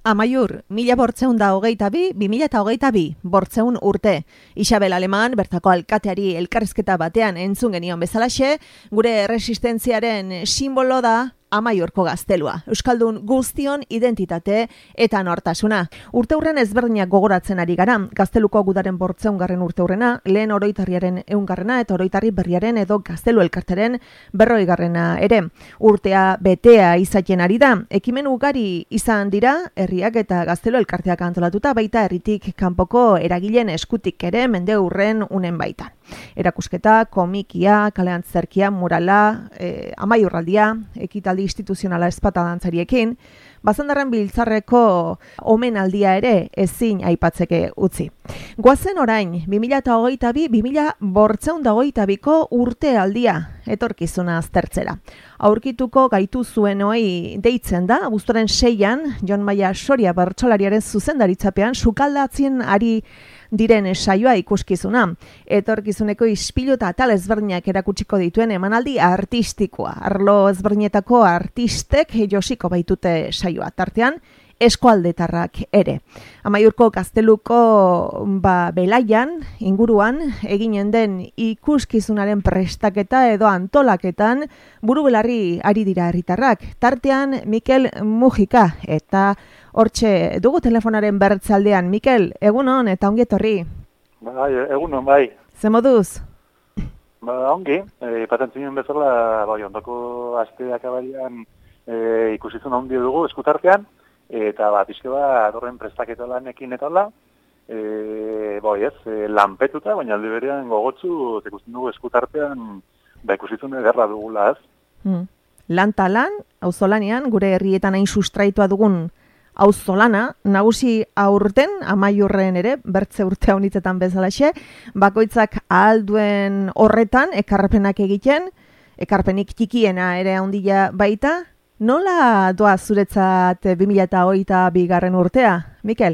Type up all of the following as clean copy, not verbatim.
Amaiur, 1422, 2022, bortzeun urte. Isabel Aleman, bertako alkateari elkarrizketa batean entzun genion bezalaxe, gure erresistentziaren simbolo da Amaiurko gaztelua. Euskaldun guztion identitate eta nortasuna. Urteurren ezberdinak gogoratzen ari gara. Gazteluko gudaren bortzeungarren urteurrena, lehen oroitarriaren eungarrena eta oroitarri berriaren edo gaztelu elkarteren 40garrena ere. Urtea betea izaten ari da. Ekimen ugari izan dira, herriak eta gaztelu elkarteak antolatuta, baita herritik kanpoko eragileen eskutik ere mendeurren unen baitan. Erakusketa, komikia, kaleantzerkia, murala, amaiurraldia, ekitaldi instituzionala espata dantzariekin, Bazandarren biltzarreko omenaldia ere ezin aipatzeke utzi. Goazen orain, 2022-2022ko urtealdia etorkizuna aztertzera. Aurkituko gaitu zuen hoi deitzen da, abuztuaren 6an, Jon Maia Soria bertsolariaren zuzendaritzapean sukaldatzen ari diren saioa ikuskizuna. Etorkizuneko ispilu eta atal ezberdinak erakutsiko dituen emanaldi artistikoa. Arlo ezberdinetako artistek josiko baitute saioa. Tartean, eskualdetarrak ere. Amaiurko gazteluko belaian, inguruan, eginen den ikuskizunaren prestaketa edo antolaketan buru belarri ari dira herritarrak. Tartean, Mikel Mujika eta hortxe dugu telefonaren bertzaldean. Mikel, egunon eta ongi etorri. Bai, egunon, bai. Ze moduz? Ongi, patentzinen bezala, ondoko asteak abarian ikusizun handi dugu eskutartean, eta pixke bat horren prestaketa lanekin eta hola, lanpetuta, baina aldi berean gogotsu, ikusten dugu eskutartean, ikusizun ederra dugula, ez? Lan, auzolanean, gure herrietan hain sustraitua dugun auzolana, nagusi aurten, Amaiurren ere, bertze urte honitzetan bezalaxe, bakoitzak ahal duen horretan, ekarpenak egiten, ekarpenik txikiena ere handia baita. Nola doa zuretzat 2022 urtea, Mikel?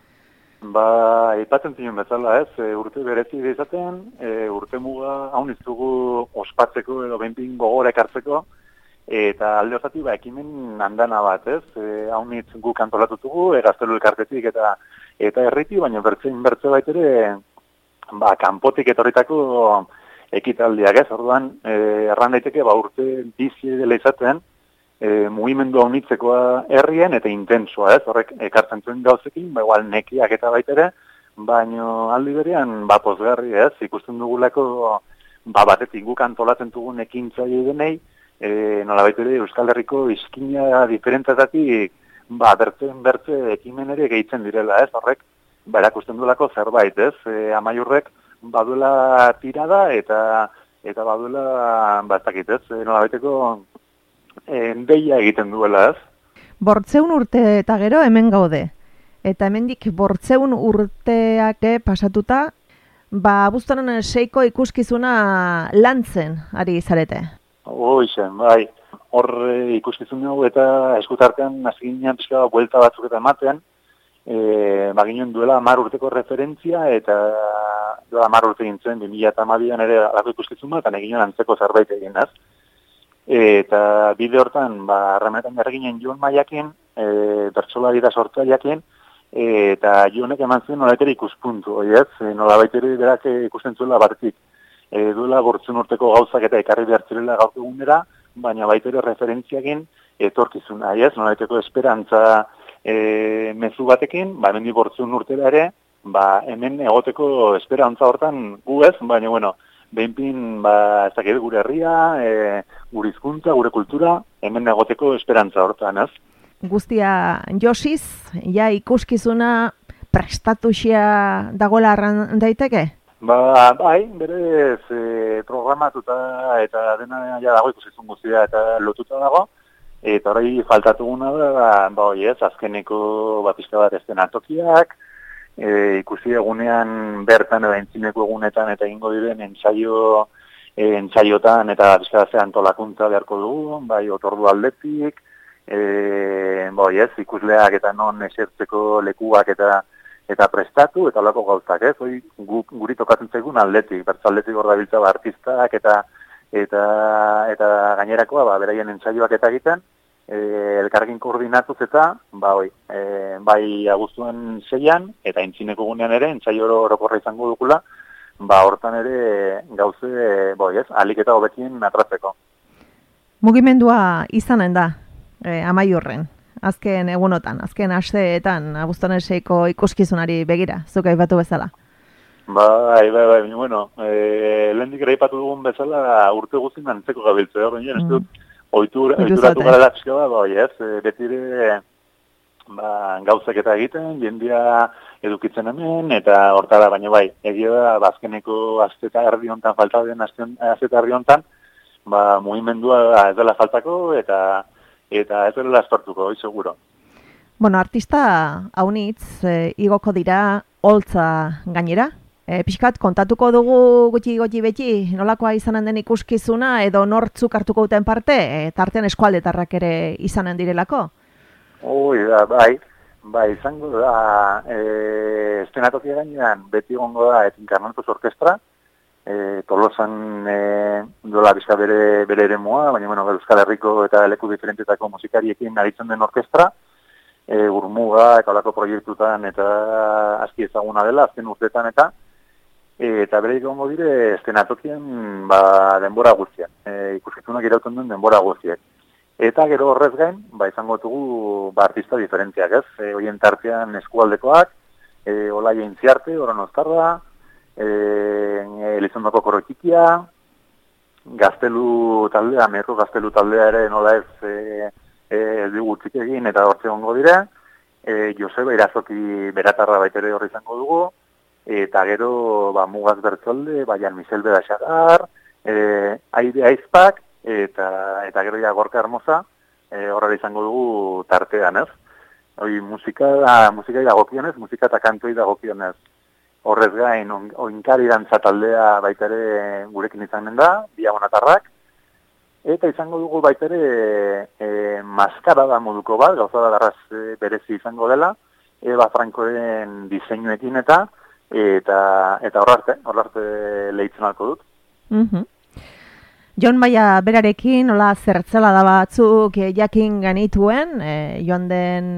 Ipatzen zinen bezala, ez, urte berezi izaten, urte muga haun iztugu ospatzeko edo benpin gogora ekartzeko, eta alde hortatik ekimen handana bat, ez, haunitz guk antolatutugu, gaztelu elkartetik eta herriti, baina bertze baitere, kanpotik etorritako ekitaldiak, ez, orduan, erran daiteke, urte bizi dela izaten, mugimendu haunitzekoa herrien eta intensoa, ez, horrek ekartzen zuen gauzekin, igual nekiak eta baitere, baina aldi berean, pozgarri, ez, ikusten dugulako, batetik guk antolatzen dugun ekintzaile denei, nola baitere Euskal Herriko izkina diferentetatik, bertze ekimen ere gehitzen direla, ez, horrek, erakusten duelako zerbait, ez, Amaiurrek baduela tirada eta baduela, ez dakit, ez, nola baiteko deia egiten duela, ez? Bortzeun urte eta gero hemen gaude. Eta hemendik bortzeun urteak pasatuta, abuztuaren 6ko ikuskizuna lantzen ari zarete. Hoixen, bai. Hor ikuskizun dugu eta eskutartean naziginean pixka buelta batzuk eta ematean, ginen duela 10 urteko referentzia eta duela 10 urte gintzen 2012an ere alako ikuskizun bat, eta eginen antzeko zerbait egin, ez? Eta bide hortan, harremanetan jarri ginen Jon Maiakin, bertsolari da sortzaileakin, eta Jonek eman zuen nolaitere ikuspuntu, ez? Nolabaitere berak ikusten zuela batetik. Duela bortzun urteko gauzak eta ekarri behartzirela gaur egunera, baina baitere referentziakin etorkizuna, ez? Nolaiteko esperantza mezu batekin, hemen bortzun urtera ere, hemen egoteko esperantza hortan gu ez, baina, bueno, behinpin, ez dakit, gure herria, gure hizkuntza, gure kultura, hemen egoteko esperantza hortan, ez? Guztia josiz, ja ikuskizuna prestatuxia dagoela arran daiteke? Bai, berez programatuta eta dena ja dago ikuskizun guztia eta lotuta dago, eta hori faltatuguna da, azkeneko pixka bat eszenatokiak, ikusi egunean bertan edo entzineko egunetan eta egingo diren entsaiotan eta pixka antolakuntza beharko dugu, otordu aldetik, ikusleak eta non esertzeko lekuak eta prestatu, eta olako gauzak, ez? Guri tokatzen zaigun aldetik, bertzaldetik hor dabiltza artistak eta gainerakoa, beraien entsaioak eta egiten, elkarrekin koordinatuz eta, bai abuztuan 6an, eta intzineko gunean ere, entzaio orokorra izango dukula, hortan ere gauze, alik eta hobekien atratzeko. Mugimendua izanen da, Amaiurren, azken egunotan, azken asteetan, abuztuan 6ko ikuskizunari begira, zuk aipatu bezala. Bueno, lehendik ere aipatu dugun bezala urte guztien antzeko gabiltze, ez dut, oituratu gara pixka betire gauzak eta egiten, jendia edukitzen hemen, eta hortara, baina egia da, azkeneko azteta erdi hontan, falta den azteta erdi hontan, mugimendua ez dela faltako, eta ez dela estortuko, hoi seguro. Bueno, artista haunitz, igoko dira, holtza gainera? Pixkat, kontatuko dugu gutxi beti, nolakoa izanen den ikuskizuna, edo nortzuk hartuko duten parte, tartean eskualdetarrak ere izanen direlako? Izango da, estenatokia gainean beti gongo da Encarnatus Orkestra, Tolosan dola bizka bere ere moa, baina Euskal Herriko eta leku diferentetako musikariekin aritzen den orkestra, Urmuga eta olako proiektutan eta aski ezaguna dela, azken urtetan eta bere egongo dire estenatokien denbora guztiak, ikuskizunak irauten duen denbora guztiak. Eta gero horrez gain, izango dugu artista diferentziak, ez? Horien tartean eskualdekoak, Olaia Intziarte, Oran Ostarra, Elizondoko Korrotikia, Gaztelu taldea, Meko Gaztelu taldea ere nola ez dugu txik egin eta hortze gongo dire, Joseba Irazoki Beratarra baitere horri izango dugu, eta gero Mugaz Bertzolde, Jan Michel Bedaxagar, Aide Aizpak, eta gero Gorka Hermosa, horrela izango dugu tartean, ez? Hoi musikai dagokionez, musika eta kantoi dagokionez. Horrez gain, oinkari dantza taldea baitere gurekin izanen da, Biabonatarrak, eta izango dugu baitere maskara da moduko bat, gauza da darraz berezi izango dela, Eba Frankoen diseinuekin eta horrarte lehitzen alko dut. Jon Maia berarekin, hola zertzela da batzuk jakin genituen, joan den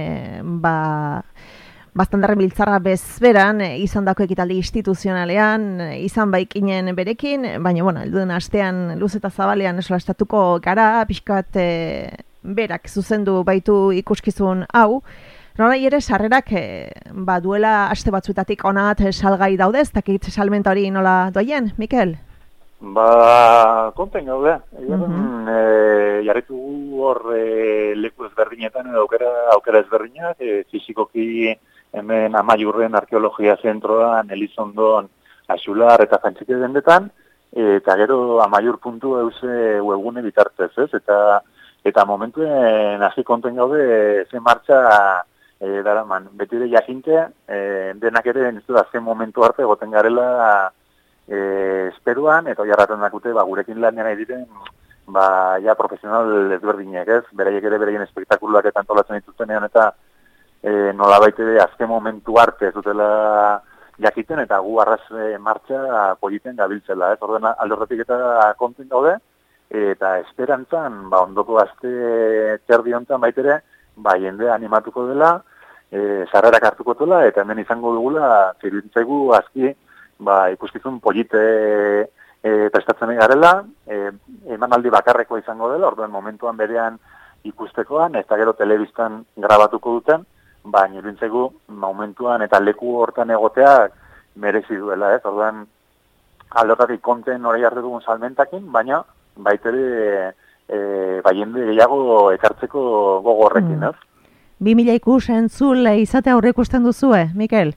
Baztandarren biltzarra bezberan, izan dako ekitaldi instituzionalean, izan baikinen berekin, baina, helduen astean luz eta zabalean esolastatuko gara, pixkat berak zuzendu baitu ikuskizun hau. Nola ere sarrerak duela aste batzuetatik onat salgai daude, ez dakit salmenta hori nola doaien, Mikel? Konten gaude. Jarritu hor leku ezberdinetan edo aukera ezberdinak, fizikoki hemen Amaiurren arkeologia zentroan, Elizondon, Axular eta Jantxike dendetan, eta gero amaiur.eu webgune bitartez, ez? Eta momentuen hasi konten gaude zen martxa daraman. Betire jakinte, denak ere nizu da zen momentu arte goten garela esperuan, eta jarraten dakute gurekin lanean egiten profesional ezberdinek, ez? Beraiek ere beraien espektakuluak eta antolatzen dituztenean eta nolabait ere azken momentu arte ez dutela jakiten eta gu arraz martxa politen gabiltzela, ez? Orduan alde horretik eta konten gaude, eta esperantzan, ondoko aste txerdi honetan baitere, jende animatuko dela, sarrerak hartuko dela, eta hemen izango dugula, zirintzaigu azki, ikuskizun polite prestatzen garela, emanaldi bakarreko izango dela, orduan momentuan berean ikustekoan, eta gero telebistan grabatuko duten, baina irintzegu momentuan eta leku hortan egoteak merezi duela, ez? Orduan, aldotatik konten hori hartu dugun salmentakin, baina baitere jende gehiago ekartzeko gogo horrekin, ez? 2000 ikus entzul izate aurre ikusten duzue, Mikel?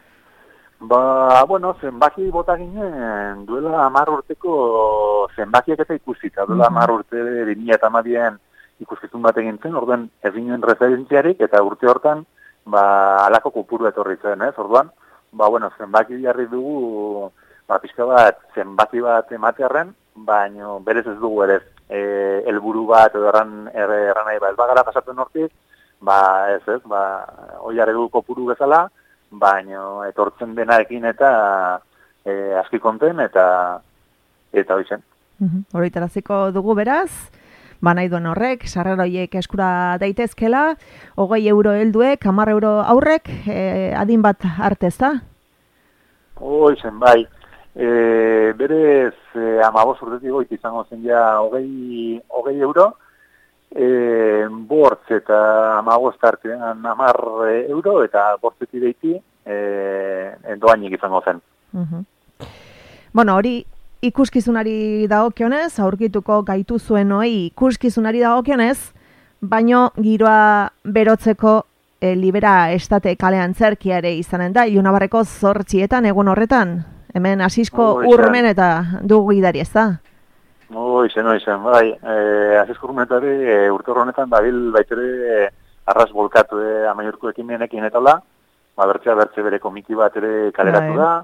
Zenbaki bota ginen duela 10 urteko zenbakiak eta ikusita. Duela 10 urte 2012an ikuskizun bat egin zen, orduan ez ginen referentziarik, eta urte hortan alako kopuru etorri zen, ez? Orduan, zenbaki jarri dugu, pixka bat, zenbaki bat ematearren, baina berez ez dugu ere helburu bat edo erran nahi ez bagara pasatzen hortik, ez, hoi jarri dugu kopuru bezala, baina etortzen denarekin eta aski konten eta hori zen. Horitaraziko dugu beraz, nahi duen horrek, sarreroiek eskura daitezkela, 20 euro helduek, 10 euro aurrek, adin bat artez da? Zen, bai. Berez, 15 urtetik goiti izango zen ja 20 euro, bortz eta 15 artean 10 euro, eta bortzetik deiti doainik izango zen. Bueno, hori ikuskizunari dagokionez, aurkituko gaitu zuen hori ikuskizunari dagokionez, baino giroa berotzeko libera estate kalean zerkia ere izanen da, Ilunabarreko 8etan egun horretan, hemen Asisko Urmen eta dugu gidari ez da? Oizen, bai. Asisko Urmenetari urte honetan dabil baitere arras bolkatu Amaiurko ekimenekin etala, bertzea bere komiki bat ere kaleratu da,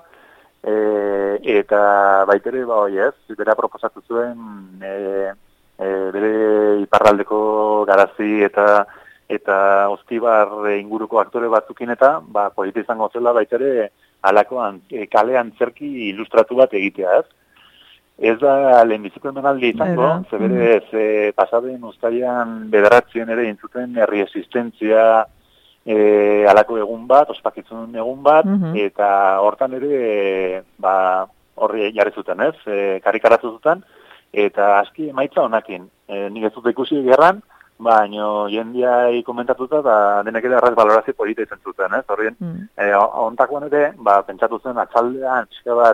eta baitere, bera proposatu zuen bere iparraldeko garazi eta Ostibar inguruko aktore batzukin eta polita izango zela baitere alakoan kalean zerki ilustratu bat egitea, ez? Ez da lehenbiziko emanaldi izango, zeberez pasaden uztailean bederatzien ere intzuten herri existentzia alako egun bat, ospakizun egun bat, eta hortan ere horri jarri zuten, ez? Karikaratu zuten, eta aski emaitza honakin. Nik ez dut ikusi gerran, baina jendiai komentatuta eta denek ere arraz balorazio polita izan zuten, ez? Horrien, ontakoan ere, pentsatu zen atxaldean pixka bat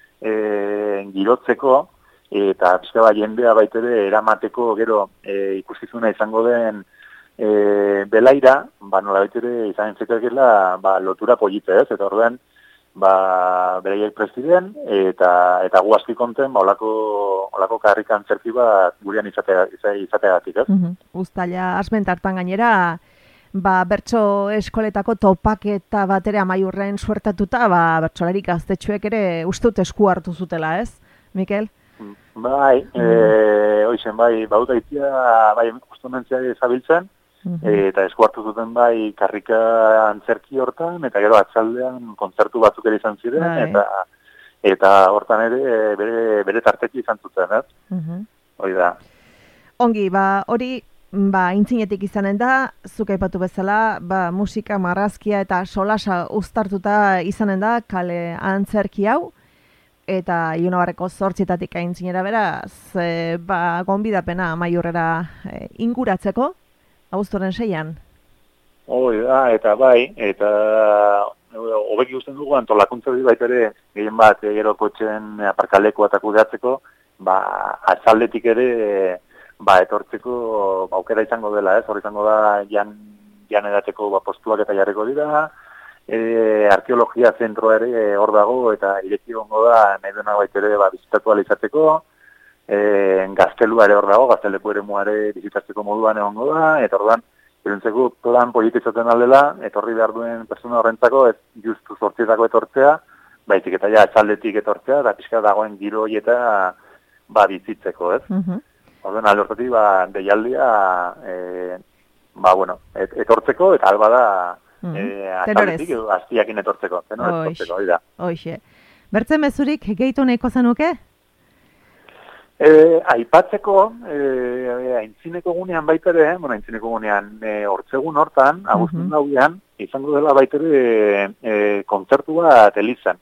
girotzeko, eta pixka bat jendea baitere eramateko gero ikuskizuna izango den belaira, nola baitere izan entzekakela lotura polita, ez? Eta horrean, beraiek preziden, eta gu aski konten, olako karrikan zerki bat gurean izateagatik, ez? Uztaila asmentartan gainera, bertso eskoletako topaketa bat ere Amaiurren suertatuta, bertsolari gaztetxoek ere ustut esku hartu zutela, ez, Mikel? Bai, hoizen, bauta itzia, ustomentzia zabiltzen, eta esku hartu zuten karrika antzerki hortan, eta gero atzaldean kontzertu batzuk ere izan ziren, eta hortan ere bere tarteki izan zuten, ez? Hoi da. Ongi, hori intzinetik izanen da, zuk aipatu bezala, musika, marrazkia eta solasa uztartuta izanen da kale antzerki hau, eta Ilunabarreko 8etatik aintzinera beraz, gonbidapena Amaiurrera inguratzeko, abuztuaren 6an. Hoi da, eta eta hobeki guztien dugu antolakuntza baitere gehien bat gero kotxen aparkaleko eta kudeatzeko, atzaldetik ere etortzeko aukera izango dela, ez? Hor izango da jan edateko postuak eta jarriko dira, arkeologia zentroa ere hor dago eta ireki gongo da nahi duena baitere bizitatu alizateko, gaztelua ere hor dago, gazteleku ere muare bizitatzeko moduan egongo da, eta orduan, berentzeko plan polita izaten aldela, etorri behar duen persona horrentzako, ez justu 8etako etortzea, baizik eta ja atzaldetik etortzea, eta pixka dagoen giro eta bizitzeko, ez? Orduan, alde hortatik, deialdia, etortzeko, eta alba da, atzaldetik, aztiakin etortzeko, hori da. Hoixe. Bertzen mezurik, gehitu nahiko zenuke? Aipatzeko, aintzineko gunean baitere, aintzineko gunean, hortzegun hortan, abuztun daudean, izango dela baitere kontzertu bat elizan.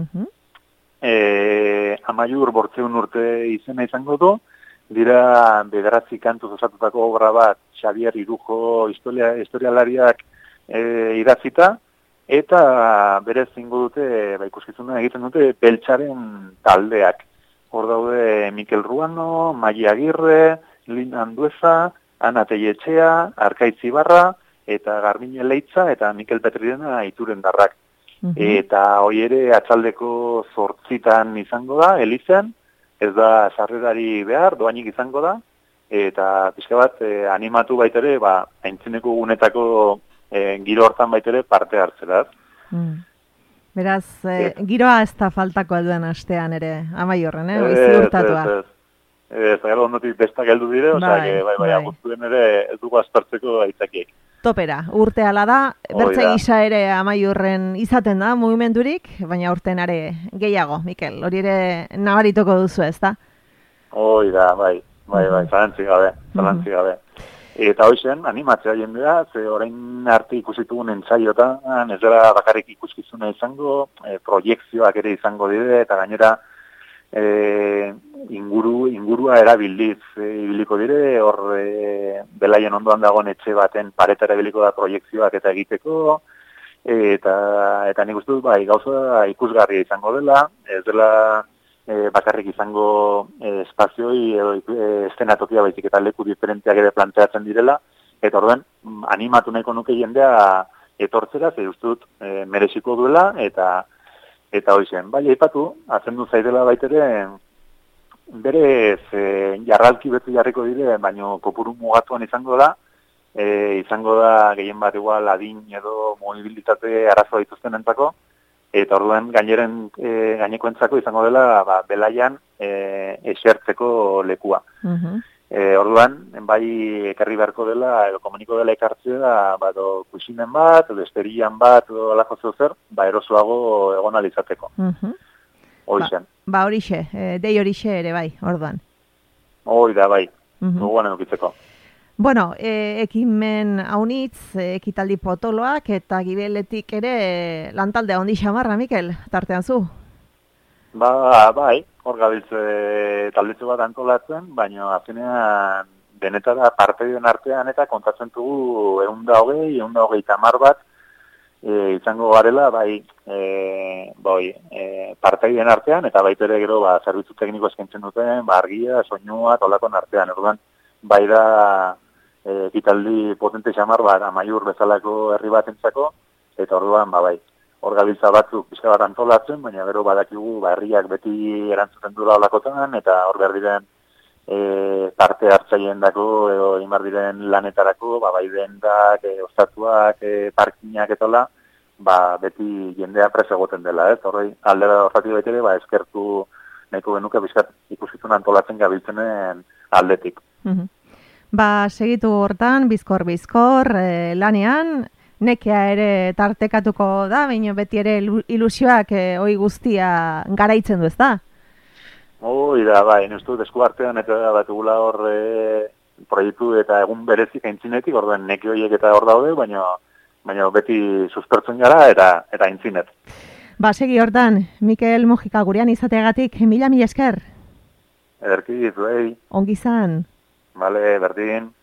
Amaiur bortzeun urte izena izango du, dira bederatzi kantuz osatutako obra bat Xabier Irujo historialariak idatzita, eta berez zingo dute, ikuskizuna egiten dute, Beltxaren taldeak. Hor daude Mikel Ruano, Mai Agirre, Lin Andueza, Ana Telletxea, Arkaitz Ibarra, eta Garbine Leitza, eta Mikel Petridena Iturendarrak. Eta hoi ere atzaldeko 8etan izango da, elizen, ez da sarrerari behar, doainik izango da, eta pixka bat animatu baitere, aintzineko gunetako giro hortan baitere parte hartzera. Beraz, giroa ez da faltako alduen astean ere, Amaiurren, ziurtatua. Ez, gero ondotik bestak heldu dire, agustuen ere ez dugu aspertzeko aitzakiek. Topera, urte ala da, bertze gisa ere Amaiurren izaten da, mugimendurik, baina urten are gehiago, Mikel, hori ere nabaritoko duzu ez da? Hoi da, zalantzi gabe. Eta hoizen, animatzea jendea, ze orain arte ikusitugun entzaiotan, ez dela bakarrik ikuskizuna izango, proiekzioak ere izango dire, eta gainera ingurua erabildiz ibiliko dire, hor belaien ondoan dagoen etxe baten paretara ibiliko da proiekzioak eta egiteko, eta nik uste dut, gauza ikusgarria izango dela, ez dela bakarrik izango espazioi eszenatokia baizik eta leku diferenteak ere planteatzen direla, eta orduan animatu nahiko nuke jendea etortzera, ze ustut mereziko duela, eta hoizen. Aipatu, azendu zaidela baitere, berez jarralki beti jarriko dire, baino kopuru mugatuan izango da gehien bat igual adin edo mobilitate arazoa dituzten entzako, eta orduan gainekoentzako izango dela belaian esertzeko lekua. Orduan, bai ekarri beharko dela, edo komuniko dela ekartzea, edo kuxinen bat, edo esterian bat, edo alako zer, erosoago egon alizateko. Hoixen. Horixe, dei horixe ere bai, orduan. Hoi da, bai, gogoan edukitzeko. Bueno, ekimen haunitz, ekitaldi potoloak eta gibeletik ere lantaldea ondi xamarra, Mikel, tartean zu? Bai, hor gabiltze taldetxo bat antolatzen, baina azkenean denetara parteiden artean eta kontatzen dugu 120, 130 bat izango garela, parteiden artean, eta baitere gero zerbitzu tekniko eskaintzen duten, argia, soinua, tolakon artean, orduan, bai da ekitaldi potente xamar bat, Amaiur bezalako herri bat entzako, eta orduan, hor gabiltza batzuk pixka bat antolatzen, baina gero badakigu herriak beti erantzuten dura olakotan, eta hor behar diren parte hartzaien dako, edo inbar diren lanetarako, bai dendak, ostatuak, parkinak etola, beti jendea presa egoten dela, horrei aldera horretik baitere, eskertu nahiko genuke bizkat ikuskizun antolatzen gabiltzenen aldetik. Segitu hortan, bizkor, lanean, nekea ere tartekatuko da, baina beti ere ilusioak hoi guztia garaitzen du, ez da? Hoi da, nestu desku artean eta batugula hor proiektu eta egun berezik aintzinetik, orduan neke horiek eta hor daude, baina beti suspertzen gara eta aintzinet. Segi hortan, Mikel Mujika gurean izateagatik, mila esker. Ederki, zuei. Ongi zan. Bale, berdin.